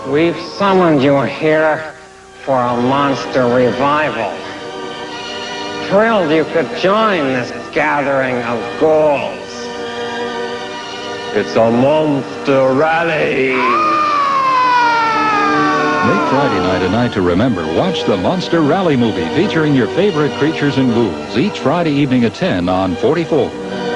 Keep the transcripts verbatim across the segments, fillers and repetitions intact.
We've summoned you here for a monster revival. Thrilled you could join this gathering of ghouls. It's a monster rally. Make Friday night a night to remember. Watch the Monster Rally movie featuring your favorite creatures and ghouls each Friday evening at ten on forty-four.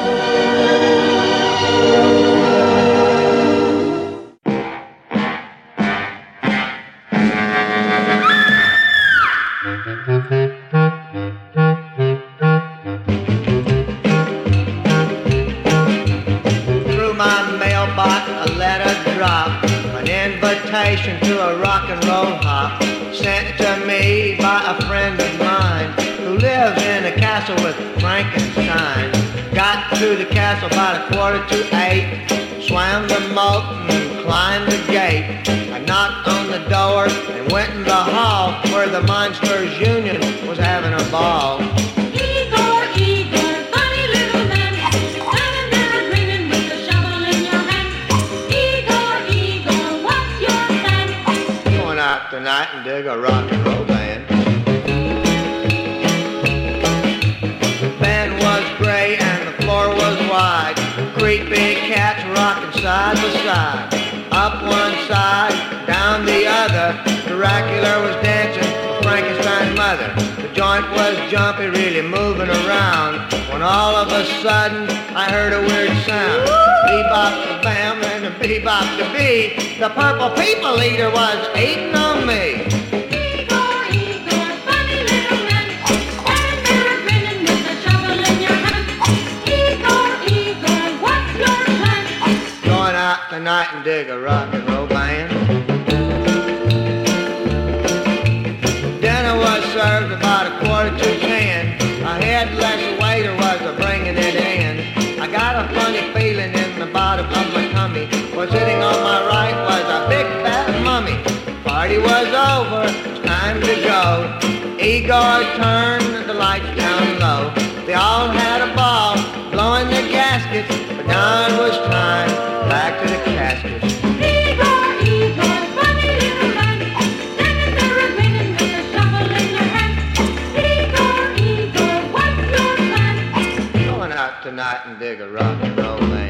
Through my mailbox a letter dropped, an invitation to a rock and roll hop, sent to me by a friend of mine who lives in a castle with Frankenstein. Got to the castle about a quarter to eight, swam the moat and climbed the gate. I knocked on the door and went in the hall where the Monsters Union was having a ball. Igor, Igor, funny little man, standing there grinning with a shovel in your hand. Igor, Igor, what's your plan? Going out tonight and dig a rock and roll band. The band was gray and the floor was wide. Creepy cats rocking side by side. Up one side, down the other. Dracula was dancing with Frankenstein's mother. The joint was jumpy, really moving around. When all of a sudden I heard a weird sound. Bebop the bam and the bebop the bee. The purple people eater was eating on me. Igor, Igor, funny little man, standing there grinning with a shovel in your hand. Igor, Igor, what's your plan? Going out tonight and dig a rock and roll band. Dinner was served about a quarter to ten. A headless waiter was a bringing it in. I got a funny feeling in the bottom of my tummy. For sitting on my right was a big fat mummy. Party was over, it's time to go. Igor turned the lights down low. They all had a ball, blowing the gaskets. But now it was time, back to the caskets. Igor, Igor, funny little man, standing there grinning with a shovel in your hand. Igor, Igor, what's your plan? Going out tonight and dig a rock and roll band.